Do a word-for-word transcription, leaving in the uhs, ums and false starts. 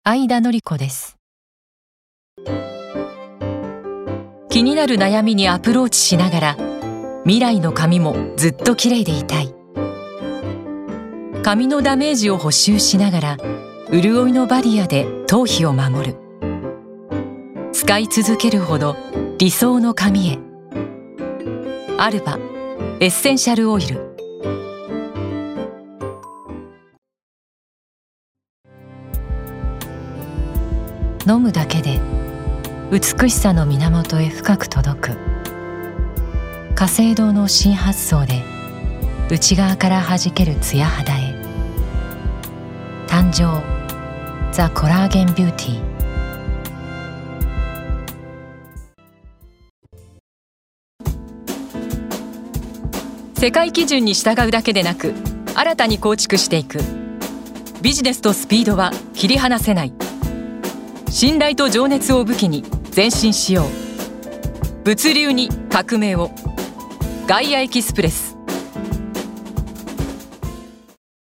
相田典子です。気になる悩みにアプローチしながら、未来の髪もずっと綺麗でいたい。髪のダメージを補修しながら、潤いのバリアで頭皮を守る。使い続けるほど理想の髪へ。アルバエッセンシャルオイル。飲むだけで美しさの源へ深く届く。華正堂の新発想で内側からはじけるツヤ肌へ。誕生ザ・コラーゲンビューティー。世界基準に従うだけでなく、新たに構築していく。ビジネスとスピードは切り離せない。信頼と情熱を武器に前進しよう。物流に革命を。ガイアエキスプレス。